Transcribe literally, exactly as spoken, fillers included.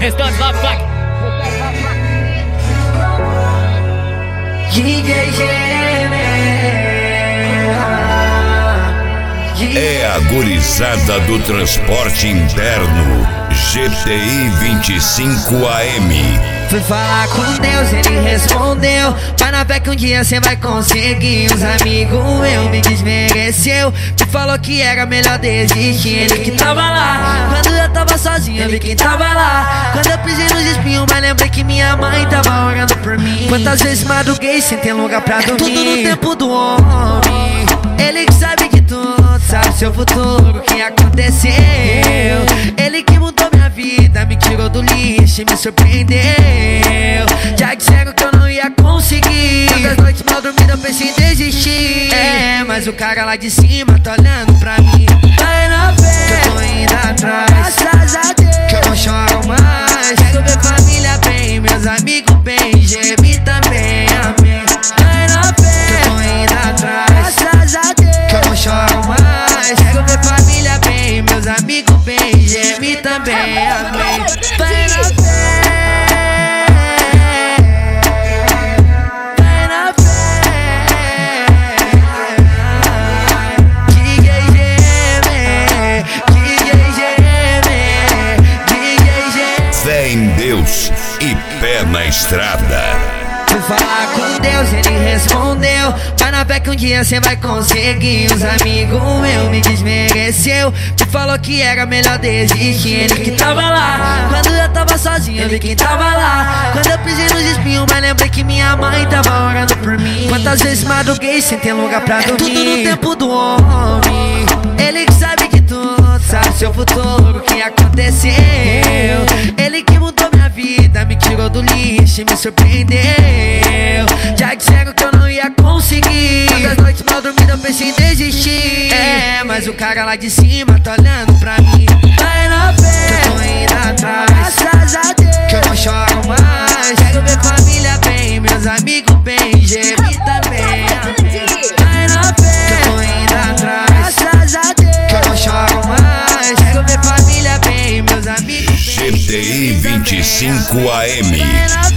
restante lá, placa. É a gurizada do transporte interno G T I vinte e cinco A M. Fui falar com Deus, ele respondeu: vai na fé que um dia cê vai conseguir. Os amigos meu me desmereceu, me falou que era melhor desistir. Ele que tava lá, quando eu tava sozinho, ele que tava lá. Quando eu pisei nos espinhos, mas lembrei que minha mãe tava orando por mim. Quantas vezes madruguei sem ter lugar pra dormir. É tudo no tempo do homem, ele que sabe de tudo, sabe seu futuro, o que aconteceu. Ele que mudou minha vida, me tirou do lixo e me surpreendeu. Já disseram que eu não ia conseguir, tantas noites mal dormidas eu pensei em desistir. É, mas o cara lá de cima tá olhando pra mim. Vai na fé, que eu tô indo atrás, graças a Deus, que eu não choro mais. Quero ver família bem, meus amigos bem, Gemi também, amém. Vai na fé, que eu tô indo atrás, graças a Deus, que eu não choro mais. Quero ver família bem, meus amigos bem, Gemi também, amém. Vai na fé, vai na fé, D J Gemi, D J Gemi, D J Gemi. Fé em Deus e pé na estrada. Fui falar com Deus, ele respondeu: vai na fé que um dia cê vai conseguir. Os amigos meu me desmereceu, me falou que era melhor desistir. Ele que tava lá, quando eu tava sozinho, ele que tava lá. Quando eu pisei nos espinhos, mas lembrei que minha mãe tava orando por mim. Quantas vezes madruguei sem ter lugar pra dormir. É tudo no tempo do homem, ele que sabe de tudo, sabe seu futuro, o que aconteceu. Ele que mudou minha vida, me tirou do lixo e me surpreendeu. Já disseram que eu não ia conseguir, tantas noites mal dormidas eu pensei em desistir. É, mas o cara lá de cima tá olhando pra mim. Vai na fé, que eu tô indo atrás, graças a Deus, que eu não choro mais. Quero ver família bem, meus amigos bem, Gemi também, amém. Vai na fé, que eu tô indo atrás, graças a Deus, que eu não choro mais. Quero ver família bem, meus amigos bem, G T I vinte e cinco A M.